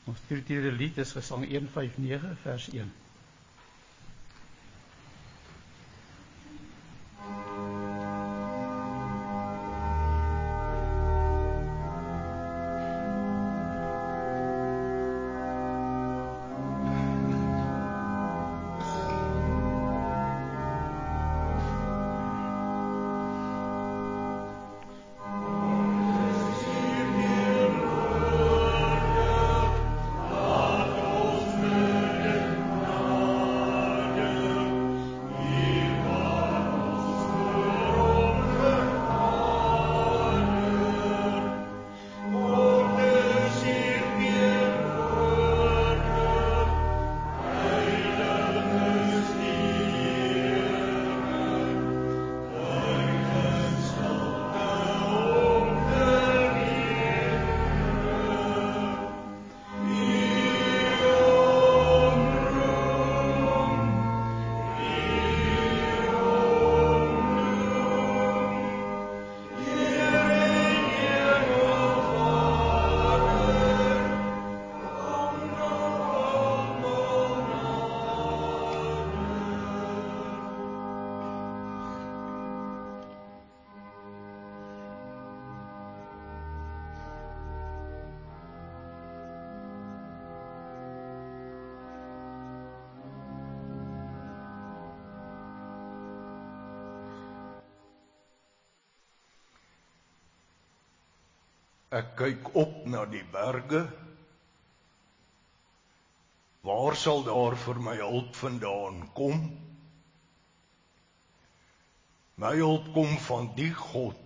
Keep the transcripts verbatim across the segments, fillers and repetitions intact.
Ons spirituele lied is Gesang een vyf nege vers een. Ek kyk op na die berge. Waar sal daar vir my hulp vandaan kom? My hulp kom van die God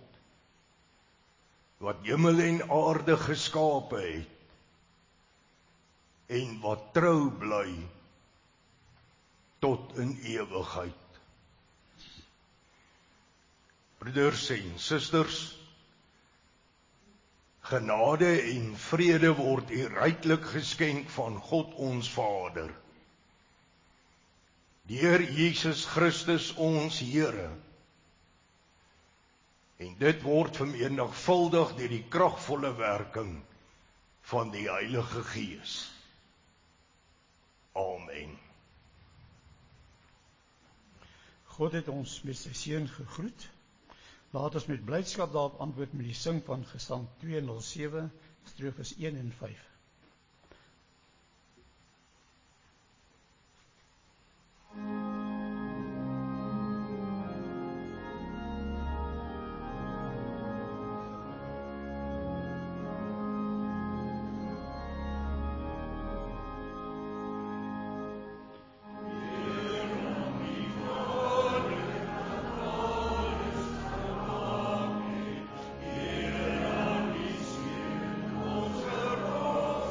wat hemel en aarde geskape het en wat trou bly tot in ewigheid. Broeders en susters, genade en vrede word u ryklik geskenk van God ons Vader, deur Jesus Christus ons Here, en dit word vermenigvuldig deur die kragvolle werking van die Heilige Gees. Amen. God het ons met sy seun gegroet. Laat ons met blydskap daarop antwoord met die sing van Gesang twee nul sewe, strofes een en vyf. Amen.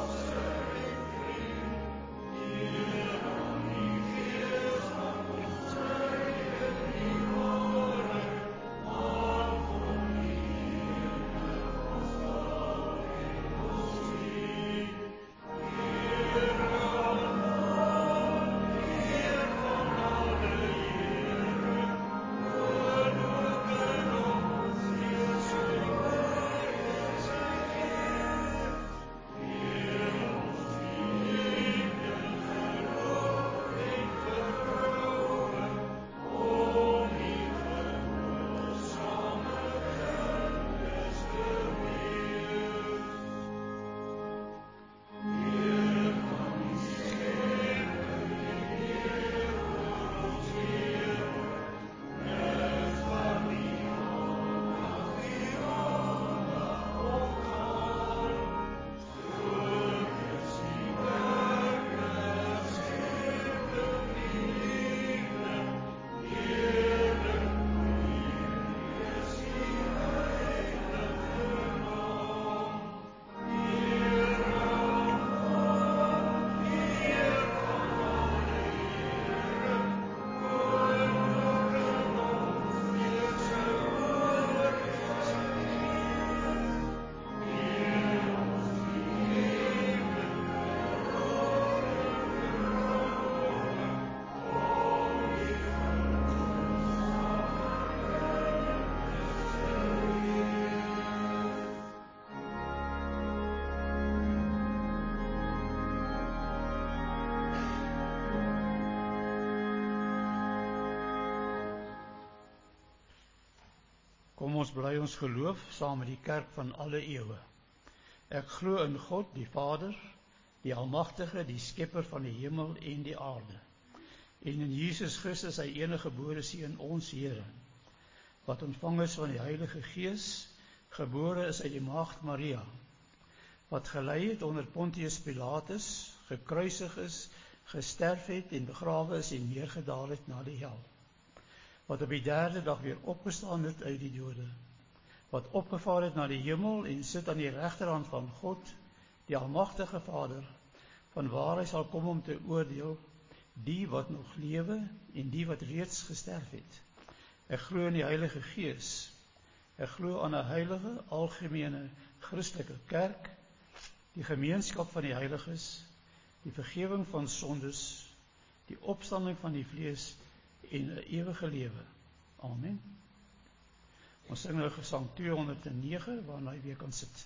Kom ons bly ons geloof saam met die kerk van alle eeue. Ek glo in God, die Vader, die Almagtige, die Skepper van die hemel en die aarde, en in Jesus Christus, sy enige gebore Seun, ons Here, wat ontvang is van die Heilige Gees, gebore is uit die maagd Maria, wat gelei het onder Pontius Pilatus, gekruisig is, gesterf het en begrawe is en neergedaal het na die hel, wat op die derde dag weer opgestaan het uit die dode, wat opgevaar het na die hemel en sit aan die regterhand van God, die Almagtige Vader, van waar hy sal kom om te oordeel die wat nog lewe en die wat reeds gesterf het. Ek glo in die Heilige Gees. Ek glo aan 'n heilige, algemene, Christelike kerk, die gemeenskap van die heiliges, die vergifnis van sondes, die opstanding van die vlees en 'n ewige lewe. Amen. Ons sing nou Gesang tweehonderdnege, waarna jy weer kan sit.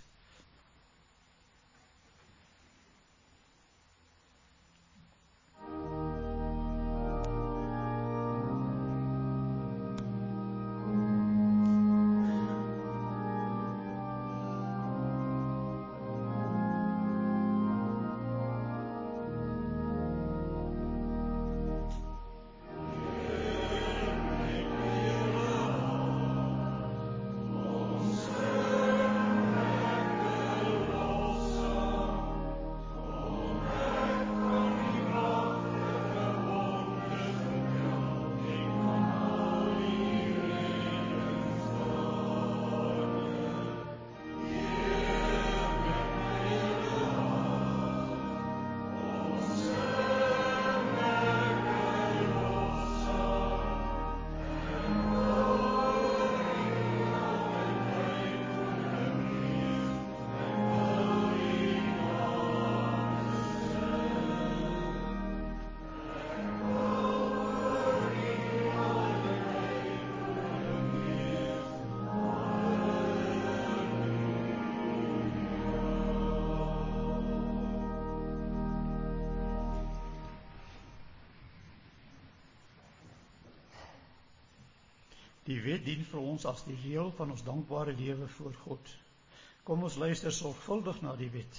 Die wet dien vir ons as die reël van ons dankbare lewe voor God. Kom ons luister sorgvuldig na die wet.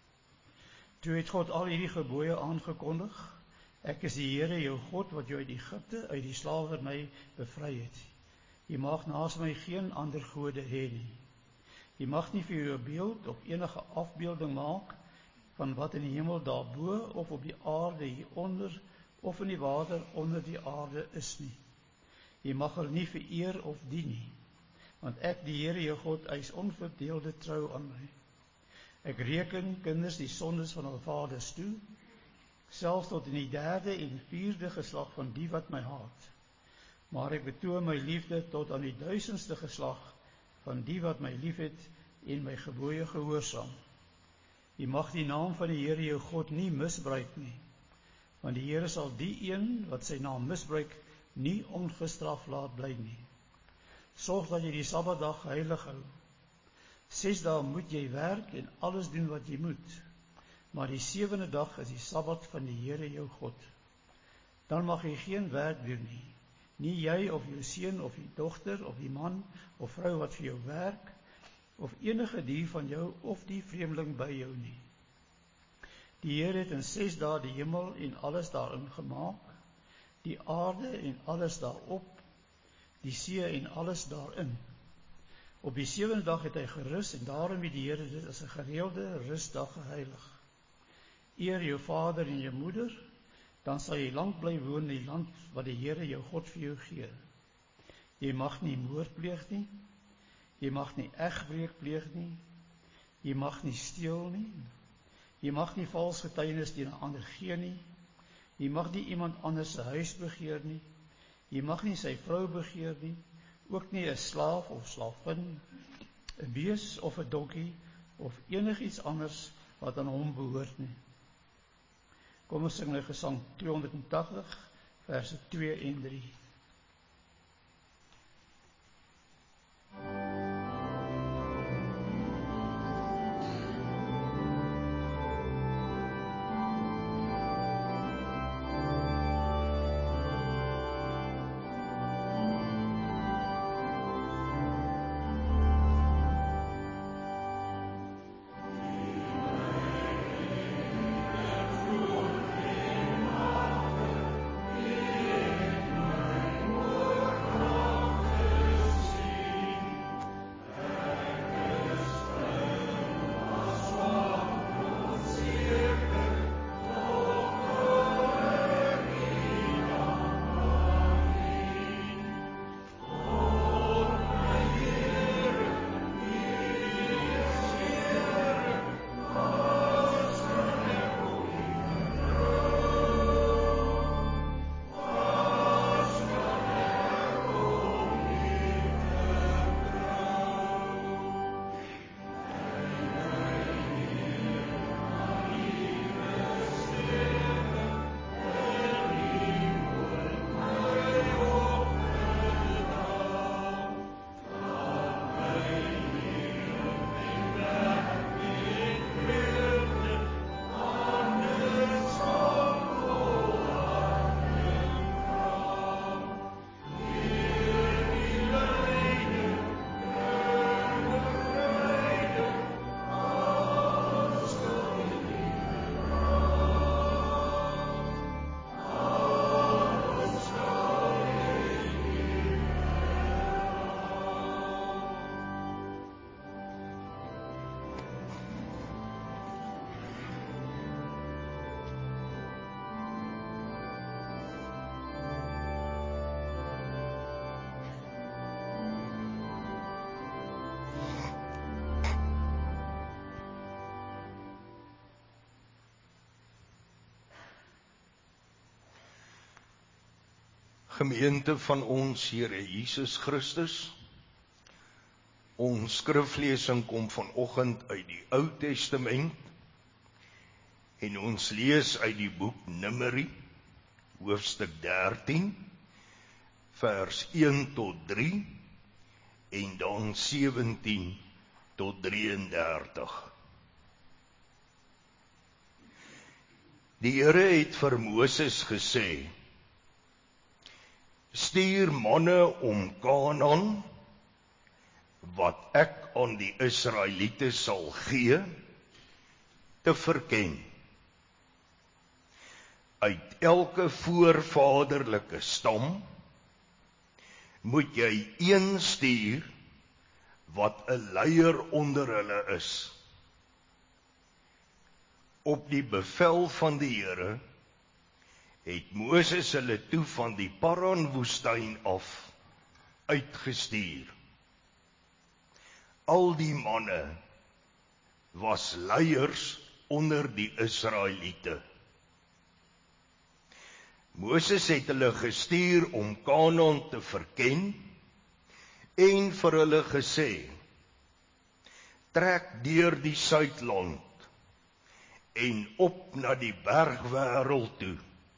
Toe het God al hierdie gebooie aangekondig. Ek is die Here jou God wat jou uit Egipte, uit die slawerny bevry het. Jy mag naas my geen ander gode hê nie. Jy mag nie vir jou 'n beeld of enige afbeelding maak van wat in die hemel daarbo of op die aarde hieronder of in die water onder die aarde is nie. Jy mag hulle nie vereer of dien nie, want ek, die Here jou God, eis onverdeelde trou aan my. Ek reken kinders die sondes van hul vaders toe, selfs tot in die derde en vierde geslag van die wat my haat. Maar ek betoon my liefde tot aan die duisendste geslag van die wat my liefhet en my gebooie gehoorsaam. Jy mag die naam van die Here jou God nie misbruik nie, want die Here sal die een wat sy naam misbruik nie ongestraf laat bly nie. Sorg dat jy die Sabbatdag heilig hou. Ses dae moet jy werk en alles doen wat jy moet, maar die sewende dag is die Sabbat van die Here jou God. Dan mag jy geen werk doen nie, nie jy of jou seun of die dogter of die man of vrou wat vir jou werk, of enige dier van jou of die vreemdeling by jou nie. Die Here het in ses dae die hemel en alles daarin gemaak, die aarde en alles daarop, die see en alles daarin. Op die sewende dag het hy gerus en daarom het die Here dit as 'n gereelde rusdag geheilig. Eer jou vader en jou moeder, dan sal jy lank bly woon in die land wat die Here jou God vir jou gee. Jy mag nie moord pleeg nie, jy mag nie egbreek pleeg nie, jy mag nie steel nie, jy mag nie vals getuienis teen 'n ander gee nie, jy mag nie iemand anders se huis begeer nie, jy mag nie sy vrou begeer nie, ook nie 'n slaaf of slaafin, 'n bees of 'n donkie of enigiets anders wat aan hom behoort nie. Kom ons sing nou Gesang tweehonderdagtig, verse twee en drie. Gemeente van ons Here Jesus Christus, ons skriflesing kom vanoggend uit die Ou Testament en ons lees uit die boek Numeri, hoofstuk dertien, vers een tot drie en dan sewentien tot drieëndertig. Die Here het vir Moses gesê: stuur manne om Kanaan, wat ek aan die Israeliete sal gee, te verken. Uit elke voorvaderlike stam moet jy een stuur wat 'n leier onder hulle is. Op die bevel van die Here het Moses hulle toe van die Paran-woestyn af uitgestuur. Al die manne was leiers onder die Israeliete. Moses het hulle gestuur om Kanaan te verken en vir hulle gesê: trek deur die Suidland en op na die bergwêreld toe.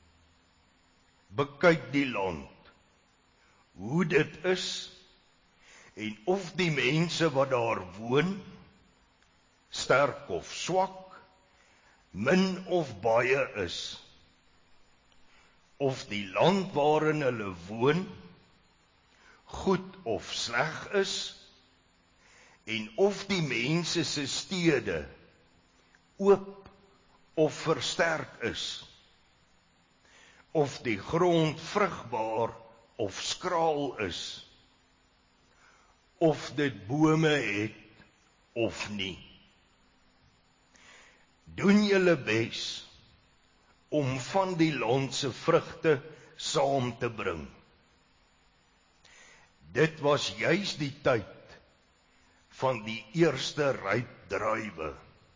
Bekyk die land, hoe dit is, en of die mense wat daar woon, sterk of swak, min of baie is, of die land waarin hulle woon, goed of sleg is, en of die mense se stede oop of versterk is, of die grond vrugbaar of skraal is, of dit bome het of nie. Doen julle bes om van die land se vrugte saam te bring. Dit was juis die tyd van die eerste ryp druiwe.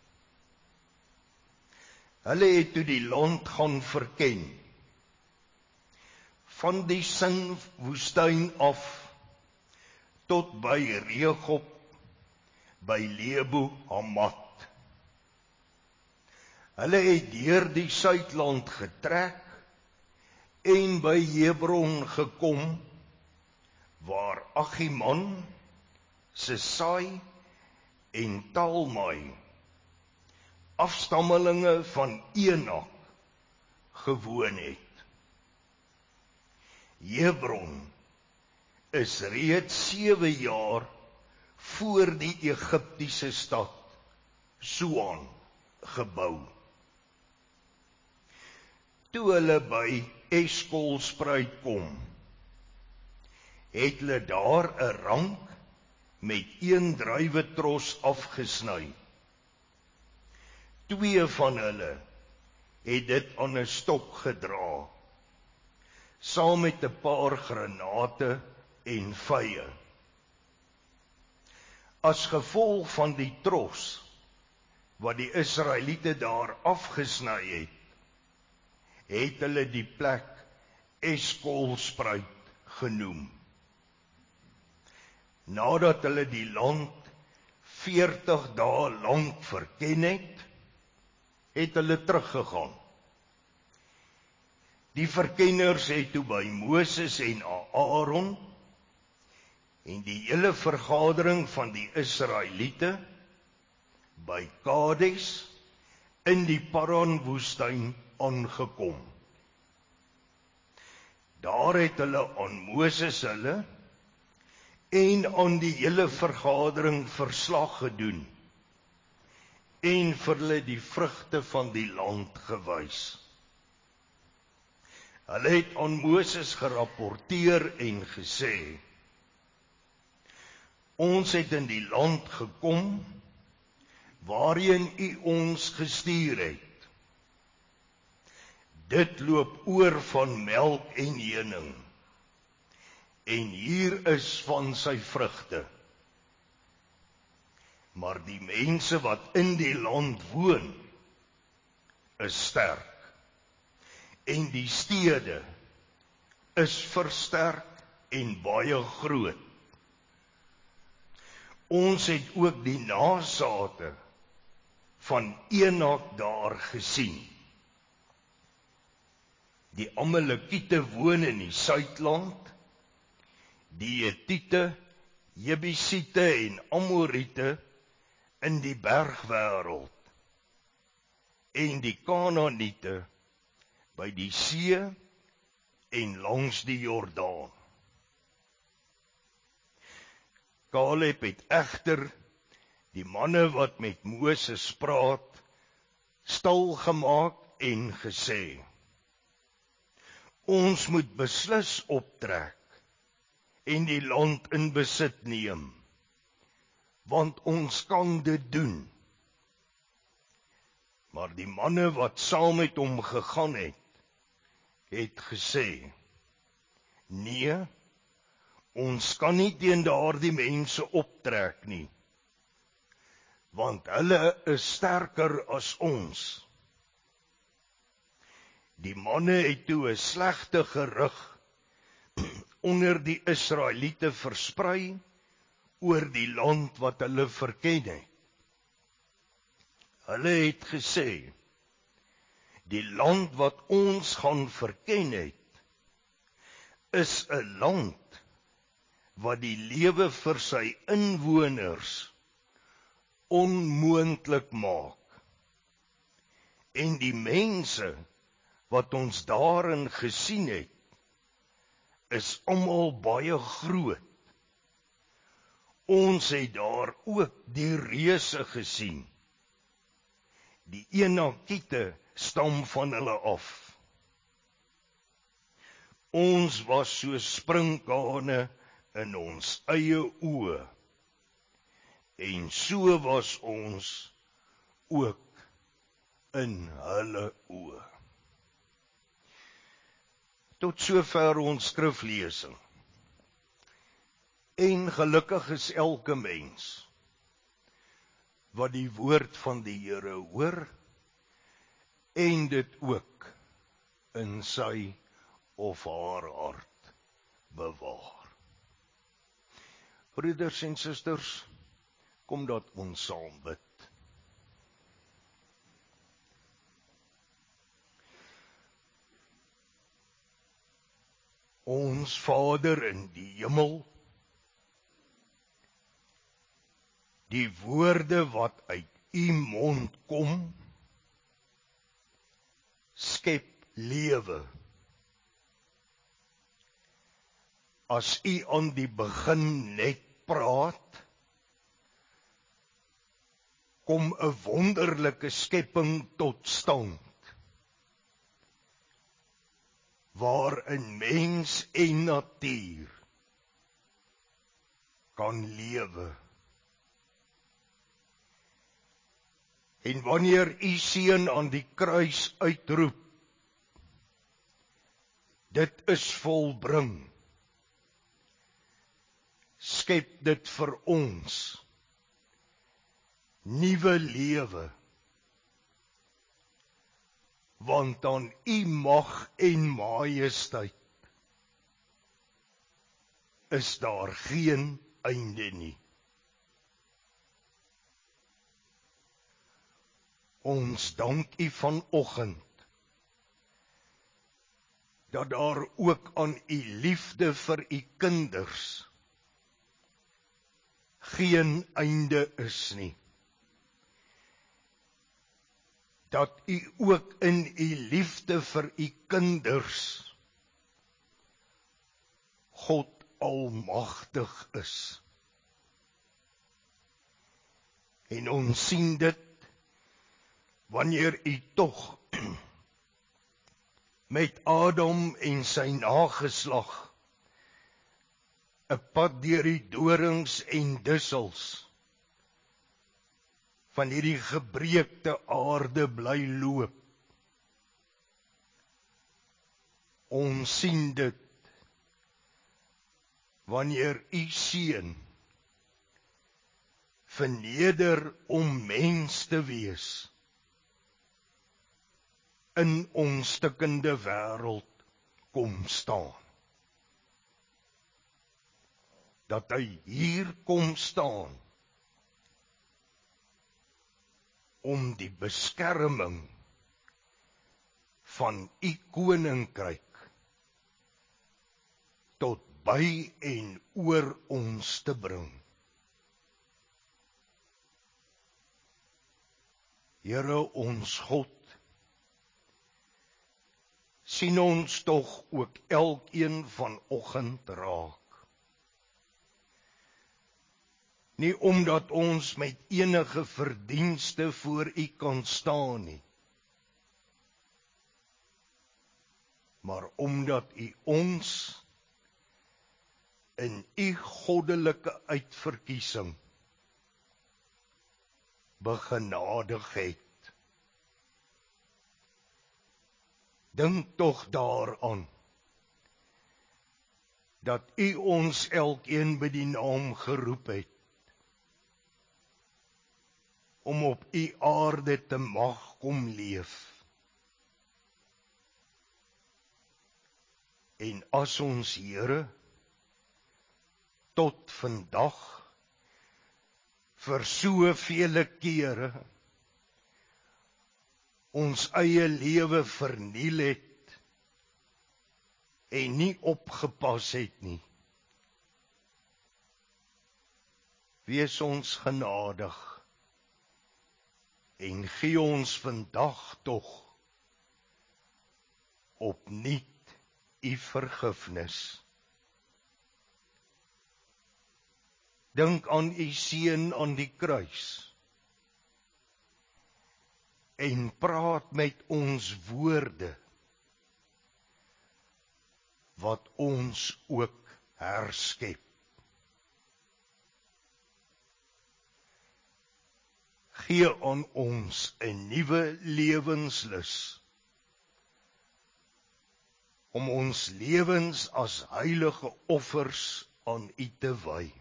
Hulle het toe die land gaan verken, van die Sin-woestyn af tot by Rehob, by Lebo Hamat. Hulle het deur die Suidland getrek en by Hebron gekom, waar Achiman, Sesai en Talmai, afstammelinge van Enak, gewoon het. Hebron is reeds sewe jaar voor die Egiptiese stad Soan gebou. Toe hulle by Eskol-spruit kom, het hulle daar 'n rank met een druiwetros afgesny. Twee van hulle het dit aan 'n stok gedra, saam met 'n paar granate en vye. As gevolg van die tros wat die Israeliete daar afgesny het, het hulle die plek Eskol-spruit genoem. Nadat hulle die land veertig dae lank verken het, het hulle teruggegaan. Die verkenners het toe by Moses en Aaron en die hele vergadering van die Israeliete by Kades in die Paran-woestyn aangekom. Daar het hulle aan Moses hulle en aan die hele vergadering verslag gedoen en vir hulle die vrugte van die land gewys. Hulle het aan Moses gerapporteer en gesê: ons het in die land gekom waarheen u ons gestuur het. Dit loop oor van melk en honing, en hier is van sy vrugte. Maar die mense wat in die land woon, is sterk, en die stede is versterk en baie groot. Ons het ook die nasate van Enak daar gesien. Die Amalekiete woon in die Suidland, die Hetiete, Jebusiete en Amoriete in die bergwêreld, en die Kanaaniete by die see en langs die Jordaan. Kaleb het egter die manne wat met Moses praat, stil gemaak en gesê: Ons moet beslis optrek en die land in besit neem, want ons kan dit doen. Maar die manne wat saam met hom gegaan het, het gesê: Nee, ons kan nie teen daardie mense optrek nie, want hulle is sterker as ons. Die manne het toe 'n slegte gerug onder die Israeliete versprei oor die land wat hulle verken het. Hulle het gesê: Die land wat ons gaan verken het, is 'n land wat die lewe vir sy inwoners onmoontlik maak. En die mense wat ons daarin gesien het, is almal baie groot. Ons het daar ook die reuse gesien. Die Enakiete stam van hulle af. Ons was so sprinkane in ons eie oë, en so was ons ook in hulle oë. Tot sover ons skriflesing. En gelukkig is elke mens wat die woord van die Here hoor en dit ook in sy of haar hart bewaar. Broeders en susters, kom dat ons saam bid. Ons Vader in die hemel, die woorde wat uit u mond kom, skep lewe. As u aan die begin net praat, kom 'n wonderlike skepping tot stand, waarin mens en natuur kan lewe. En wanneer u seun aan die kruis uitroep, dit is volbring, skep dit vir ons nuwe lewe, want aan u mag en majesteit is daar geen einde nie. Ons dank u vanoggend dat daar ook aan u liefde vir u kinders geen einde is nie. Dat u ook in u liefde vir u kinders God almagtig is. En ons sien dit wanneer u tog met Adam en sy nageslag 'n pad deur die dorings en dussels van hierdie gebreekte aarde bly loop. Ons sien dit wanneer u seun verneder om mens te wees in ons stikkende wêreld kom staan. dat hy hier kom staan om die beskerming van u koninkryk tot by en oor ons te bring. Here ons God, sien ons tog ook elkeen vanoggend raak. Nie omdat ons met enige verdienste voor u kan staan nie, maar omdat u ons in u goddelike uitverkiesing begenadig het. Dink tog daaraan, dat u ons elkeen by die naam geroep het, om op u aarde te mag kom leef. En as ons Here tot vandag vir sovele kere ons eie lewe verniel het en nie opgepas het nie, wees ons genadig en gee ons vandag tog opnuut u vergifnis. Dink aan u seun aan die kruis en praat met ons woorde wat ons ook herskep. Gee aan ons 'n nuwe lewenslus om ons lewens as heilige offers aan u te wy.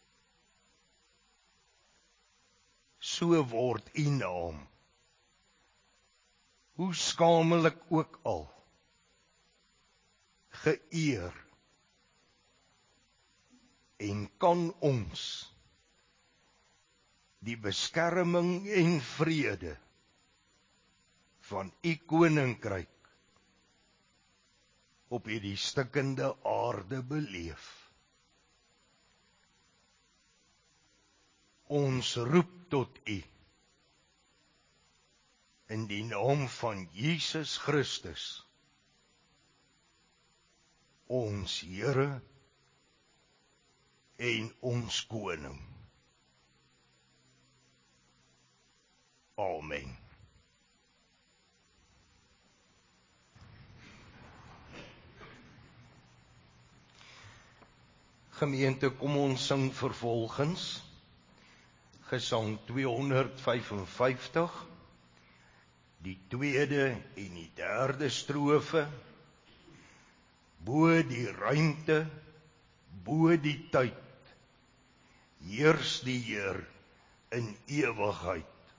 So word u naam, hoe skamelik ook al, geëer, en kan ons die beskerming en vrede van u koninkryk op hierdie stikkende aarde beleef. Ons roep tot u in die naam van Jesus Christus, ons Here en ons koning. Amen. Gemeente, kom ons sing vervolgens Gesang tweehonderd vyfenvyftig, die tweede en die derde strofe, bo die ruimte, bo die tyd, heers die Heer in ewigheid.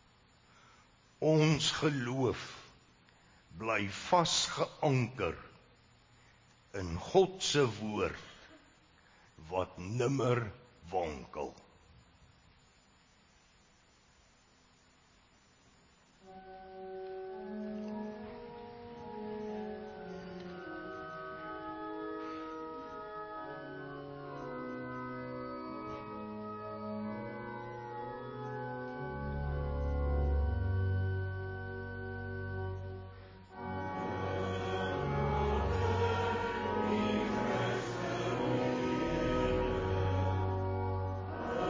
Ons geloof bly vasgeanker in God se woord, wat nimmer wankel. Amen.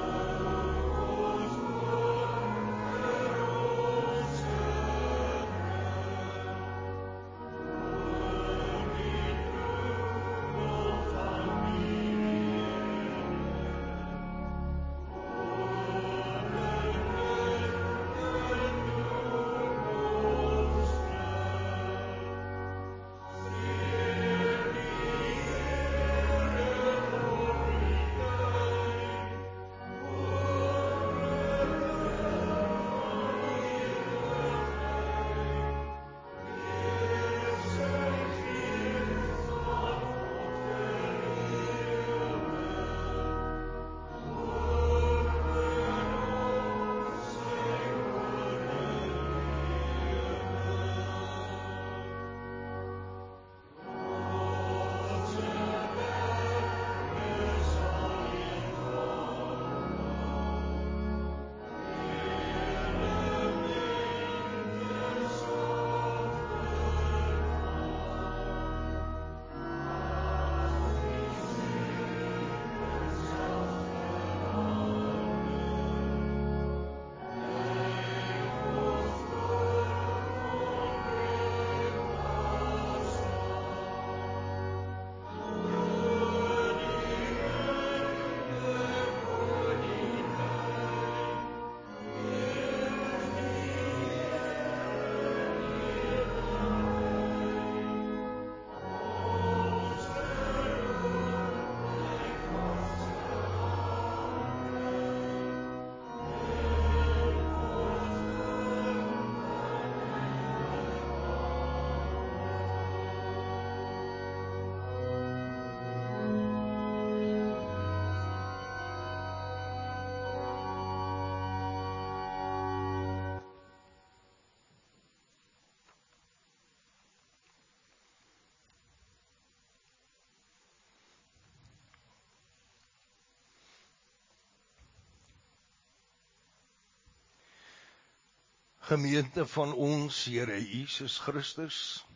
Gemeente van ons Here Jesus Christus,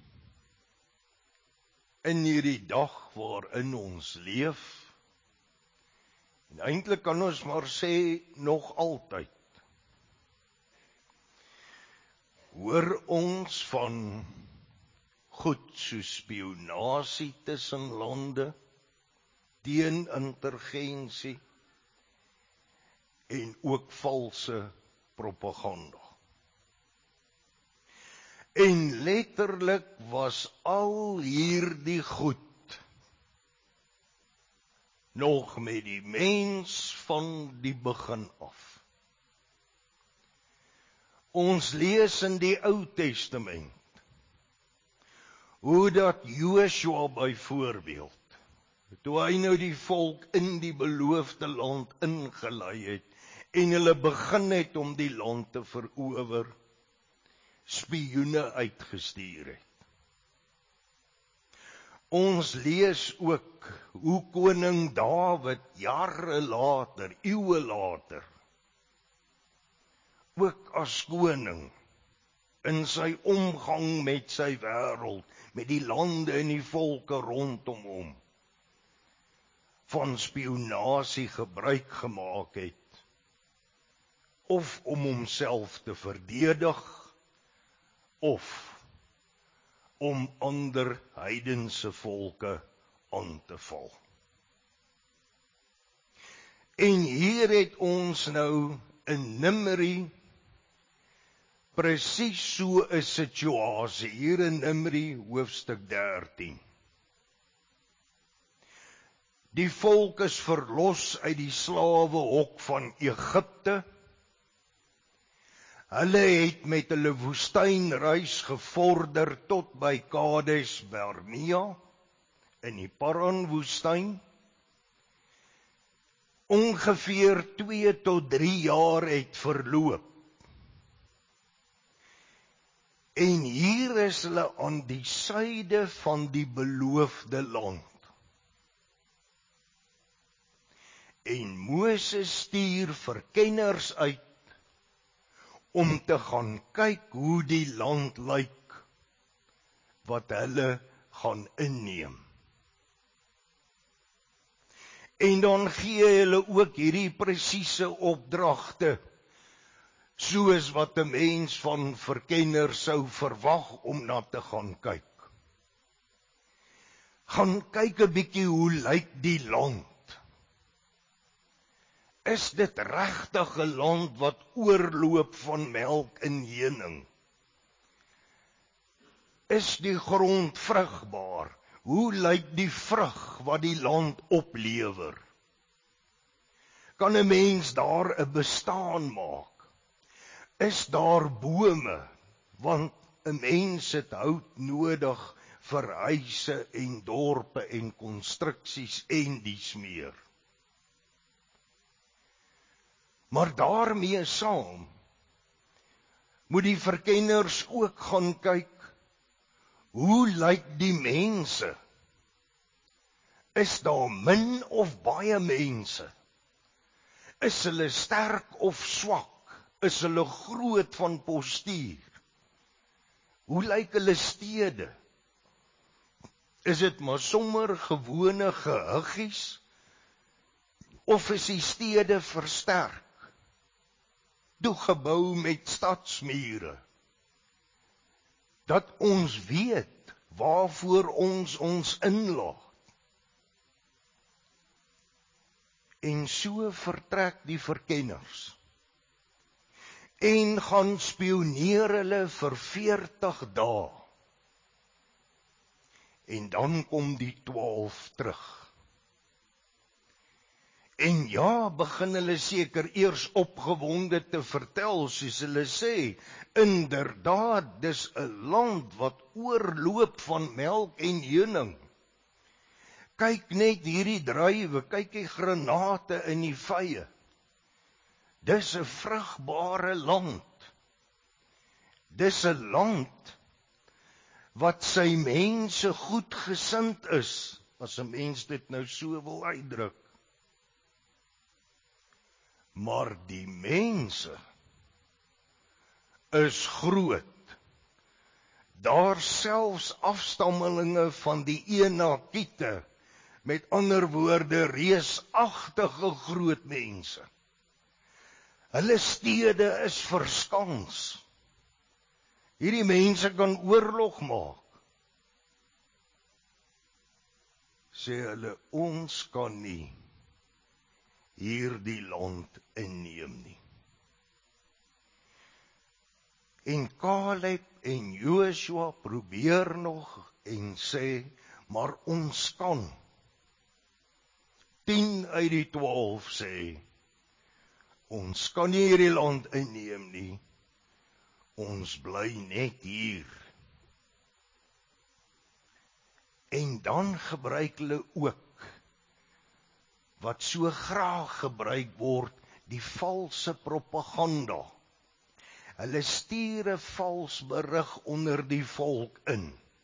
in hierdie dag waarin ons leef, en eintlik kan ons maar sê, nog altyd, hoor ons van goed so spionasie tussen lande, teen intelligensie, en ook valse propaganda. En letterlik was al hierdie goed nog met die mens van die begin af. Ons lees in die Ou Testament hoe dat Joshua byvoorbeeld, toe hy nou die volk in die beloofde land ingelei het en hulle begin het om die land te verower, spioene uitgestuur het. Ons lees ook hoe koning Dawid jare later, eeue later, ook as koning, in sy omgang met sy wêreld, met die lande en die volke rondom hom, van spionasie gebruik gemaak het, of om homself te verdedig, of om ander heidense volke aan te val. En hier het ons nou in Numeri presies so 'n situasie, hier in Numeri hoofstuk dertien. Die volk is verlos uit die slawehok van Egipte. Hulle het met hulle woestynreis gevorder tot by Kades Barnea in die Paran-woestyn. Ongeveer twee tot drie jaar het verloop. En hier is hulle aan die suide van die beloofde land. En Moses stuur verkenners uit om te gaan kyk hoe die land lyk wat hulle gaan inneem. En dan gee hulle ook hierdie presiese opdragte, soos wat 'n mens van verkenner sou verwag om na te gaan kyk. Gaan kyk 'n bietjie hoe lyk die land. Is dit regtig 'n land wat oorloop van melk en honing? Is die grond vrugbaar? Hoe lyk die vrug wat die land oplewer? Kan 'n mens daar 'n bestaan maak? Is daar bome? Want 'n mens het hout nodig vir huise en dorpe en konstruksies en dies meer. Maar daarmee saam moet die verkenners ook gaan kyk, hoe lyk die mense? Is daar min of baie mense? Is hulle sterk of swak? Is hulle groot van postuur? Hoe lyk hulle stede? Is dit maar sommer gewone gehuggies? Of is die stede versterk? Toegebou met stadsmure, dat ons weet waarvoor ons ons inlaat. En so vertrek die verkenners en gaan spioneer hulle vir veertig dae. En dan kom die twaalf terug. En ja, begin hulle seker eers opgewonde te vertel, soos hulle sê, inderdaad, dis 'n land wat oorloop van melk en honing. Kyk net hierdie druiwe, kyk die granate in die vye. Dis 'n vrugbare land. Dis 'n land wat sy mense goedgesind is, as 'n mens dit nou so wil uitdruk. Maar die mense is groot. Daar selfs afstammelinge van die Enakiete, met ander woorde reusagtige groot mense. Hulle stede is verskans. Hierdie mense kan oorlog maak. Sê hulle, ons kan nie hierdie land inneem nie. En Caleb en Joshua probeer nog en sê, maar ons kan. Tien uit die twaalf sê, ons kan nie hierdie land inneem nie, ons bly net hier. En dan gebruik hulle ook, wat so graag gebruik word, die valse propaganda. Hulle stuur 'n vals berig onder die volk in.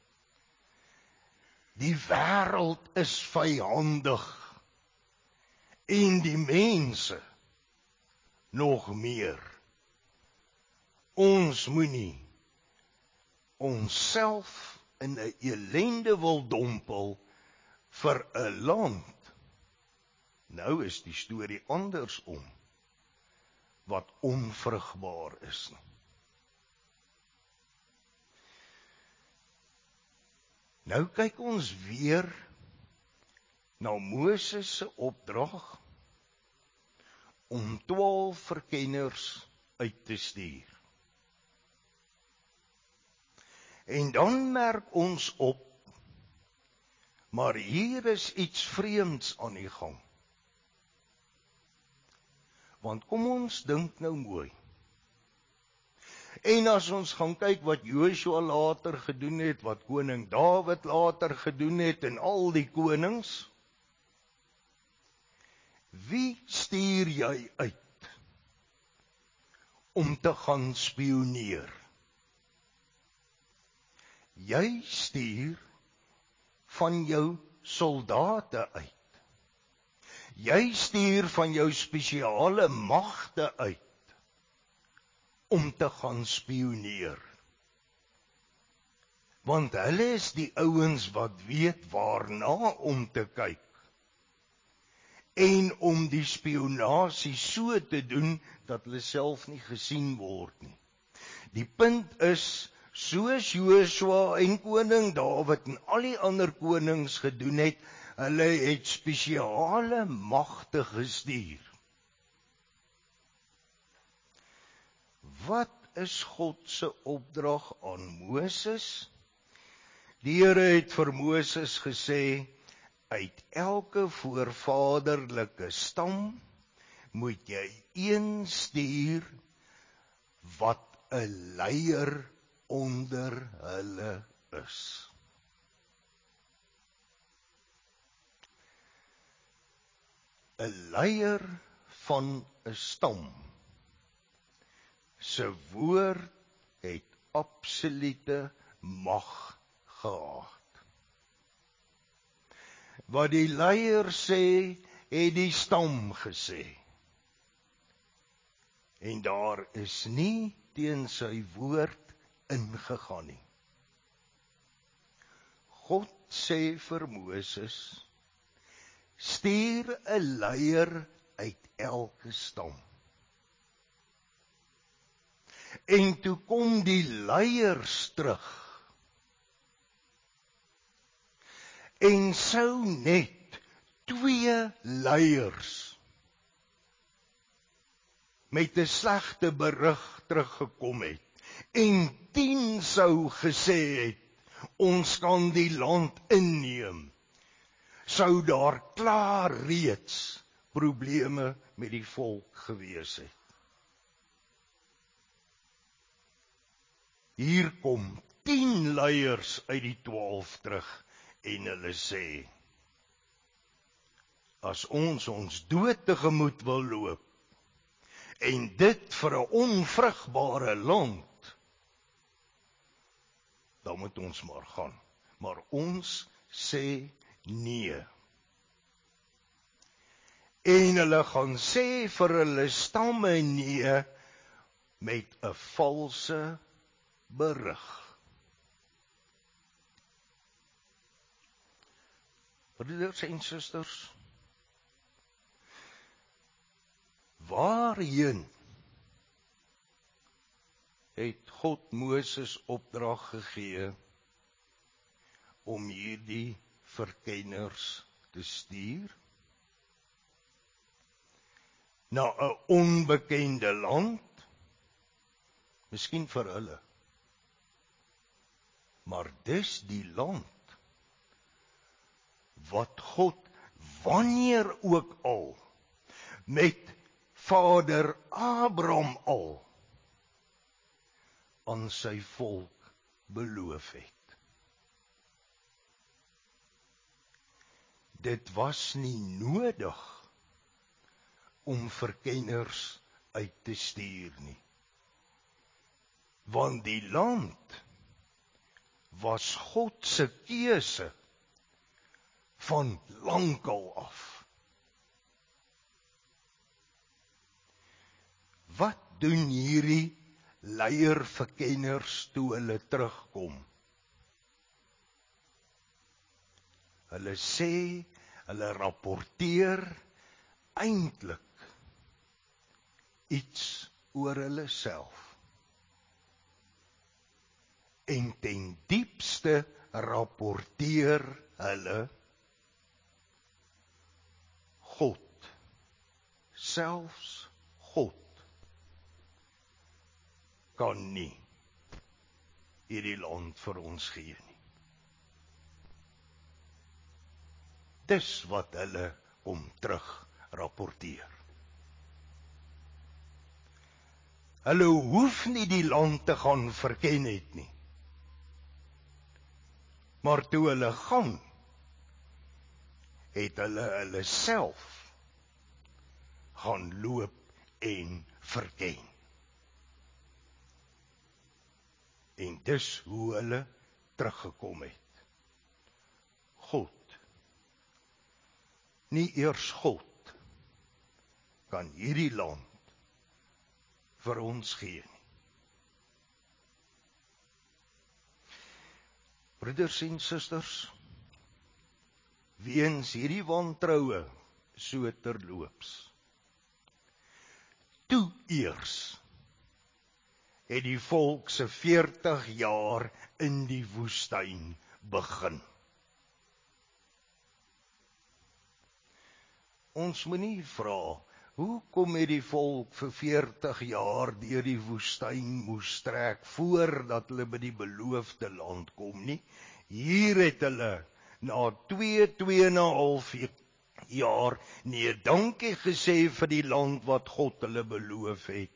Die wêreld is vyhandig en die mense nog meer. Ons moenie onsself in 'n ellende wil dompel vir 'n land. Nou is die storie andersom, wat onvrugbaar is. Nou kyk ons weer na Moses se opdrag om twaalf verkenners uit te stuur. En dan merk ons op, maar hier is iets vreemds aan die gang. Want kom ons dink nou mooi. En as ons gaan kyk wat Joshua later gedoen het, wat koning Dawid later gedoen het en al die konings, wie stuur jy uit om te gaan spioneer? Jy stuur van jou soldate uit. Jy stuur van jou spesiale magte uit om te gaan spioneer. Want hulle is die ouens wat weet waarna om te kyk. En om die spionasie so te doen dat hulle self nie gesien word nie. Die punt is, soos Joshua en koning Dawid en al die ander konings gedoen het, hulle het spesiale magte gestuur. Wat is God se opdrag aan Moses? Die Here het vir Moses gesê, uit elke voorvaderlike stam moet jy een stuur wat 'n leier onder hulle is. Een leier van een stam, se woord het absolute mag gehad. Wat die leier sê, het die stam gesê. En daar is nie teen sy woord ingegaan nie. God sê vir Moses, stuur 'n leier uit elke stam. En toe kom die leiers terug. En sou net twee leiers met 'n slegte berig teruggekom het. En tien sou gesê het, ons kan die land inneem. Sou daar klaar reeds probleme met die volk gewees het. Hier kom tien leiers uit die twaalf terug en hulle sê, as ons ons dood tegemoet wil loop, en dit vir 'n onvrugbare land, dan moet ons maar gaan. Maar ons sê nee. En hulle gaan sê vir hulle stamme nee, met 'n valse berig. Broeders en susters, waarheen het God Moses opdrag gegee om hierdie verkenners te stuur? Na 'n onbekende land, miskien vir hulle, maar dis die land wat God wanneer ook al met Vader Abraham al aan sy volk beloof het. Dit was nie nodig om verkenners uit te stuur nie, want die land was God se keuse van lankal af. Wat doen hierdie leierverkenners toe hulle terugkom? Hulle sê, hulle rapporteer eintlik iets oor hulle self. En ten diepste rapporteer hulle God, selfs God, kan nie hierdie land vir ons gee nie. Dis wat hulle kom terug rapporteer. Hulle hoef nie die land te gaan verken het nie. Maar toe hulle gaan, het hulle hulle self gaan loop en verken. En dis hoe hulle teruggekom het. God, nie eers God, kan hierdie land vir ons gee nie. Broeders en susters, weens hierdie wantroue so terloops, toe eers het die volk se veertig jaar in die woestyn begin. Ons moenie vra, hoe kom het die volk vir veertig jaar deur die woestyn moes trek voordat hulle by die beloofde land kom nie? Hier het hulle na twee, twee en 'n half jaar nee dankie gesê vir die land wat God hulle beloof het.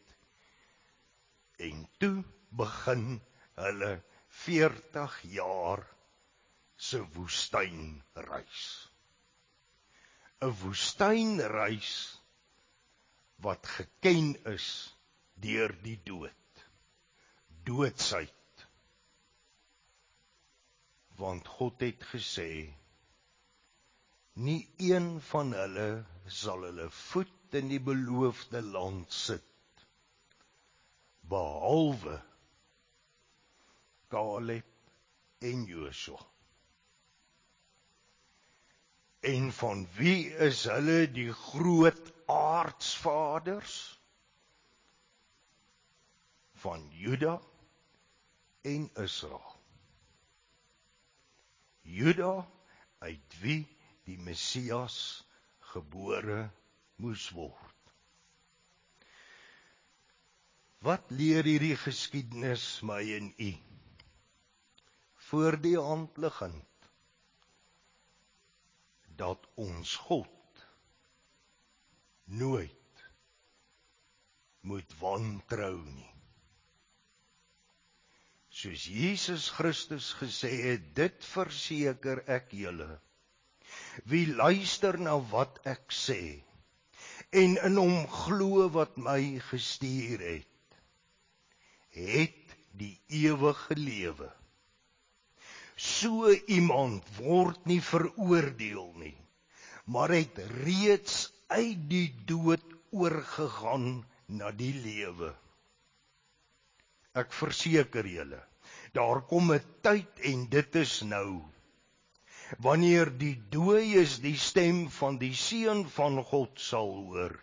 En toe begin hulle veertig jaar se woestynreis. 'n Woestynreis wat geken is deur die dood, doodsheid. Want God het gesê, nie een van hulle sal hulle voet in die beloofde land sit, behalwe Caleb en Joshua. En van wie is hulle die groot aardsvaders? Van Juda en Israel. Juda, uit wie die Messias gebore moes word. Wat leer hierdie geskiedenis my en u? Voor die hand liggend, dat ons God nooit moet wantrou nie. Soos Jesus Christus gesê het, dit verseker ek julle, wie luister na wat ek sê, en in hom glo wat my gestuur het, het die ewige lewe. So iemand word nie veroordeel nie, maar het reeds uit die dood oorgegaan na die lewe. Ek verseker julle, daar kom 'n tyd en dit is nou, wanneer die dooies die stem van die Seun van God sal hoor,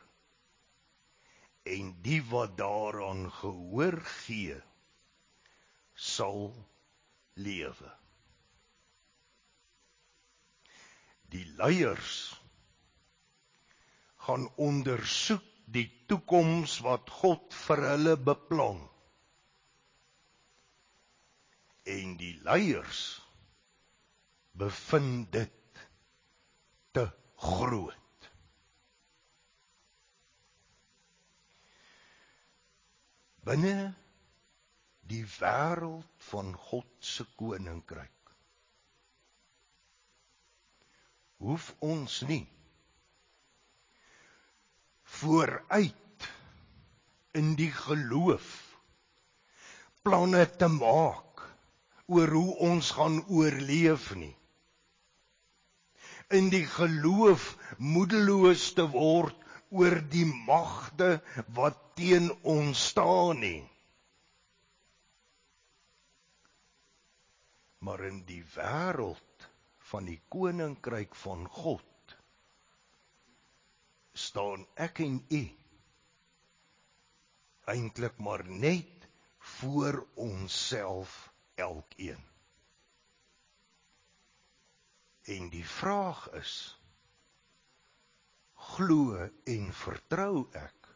en die wat daaraan gehoor gee, sal lewe. Die leiers gaan ondersoek die toekoms wat God vir hulle beplan. En die leiers bevind dit te groot. Binne die wêreld van God se koninkryk hoef ons nie vooruit in die geloof planne te maak oor hoe ons gaan oorleef nie. In die geloof moedeloos te word oor die magte wat teen ons staan nie. Maar in die wêreld van die koninkryk van God staan ek en u eintlik maar net voor onsself elkeen. En die vraag is, glo en vertrou ek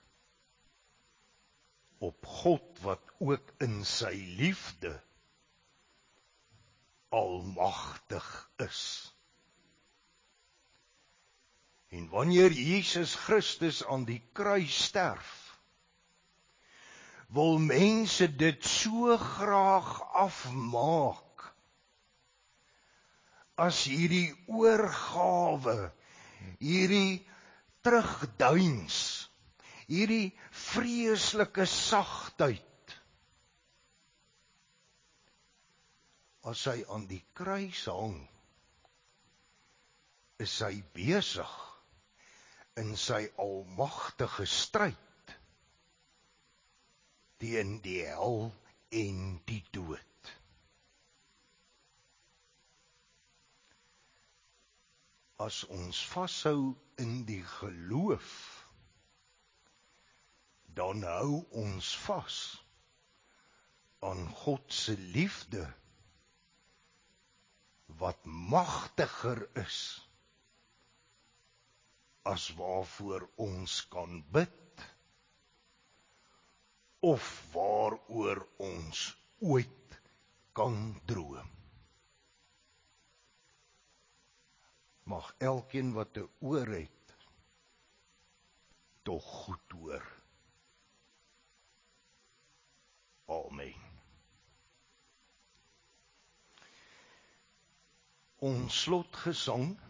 op God wat ook in sy liefde almagtig is. En wanneer Jesus Christus aan die kruis sterf, wil mense dit so graag afmaak as hierdie oorgawe, hierdie terugduins, hierdie vreeslike sagtheid. As hy aan die kruis hang, is hy besig in sy almagtige stryd teen die hel en die dood. As ons vashou in die geloof, dan hou ons vas aan God se liefde wat magtiger is as waarvoor ons kan bid of waaroor ons ooit kan droom. Mag elkeen wat 'n oor het, tog goed hoor. Amen. Ons slotgesang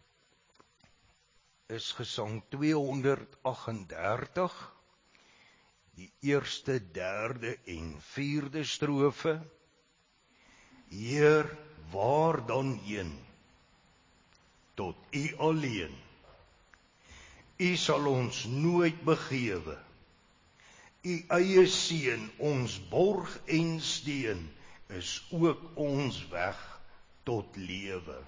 is gesang tweehonderdagtendertig, die eerste, derde en vierde strofe. Heer, waar dan heen? Tot U alleen. U sal ons nooit begewe. U eie seun, ons borg en steun, is ook ons weg tot lewe.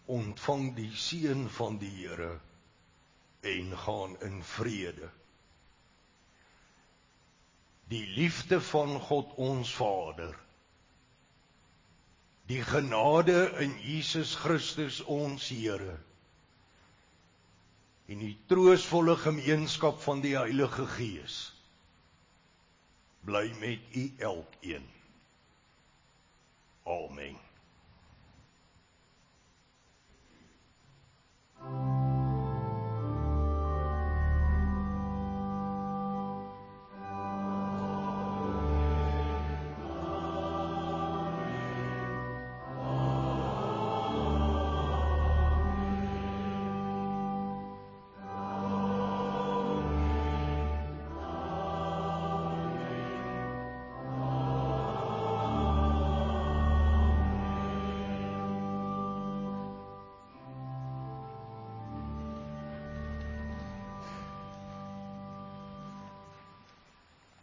ontvang die seën van die Here en gaan in vrede. Die liefde van God ons Vader, die genade in Jesus Christus ons Here, en die troostvolle gemeenskap van die Heilige Gees, bly met u elkeen. Amen.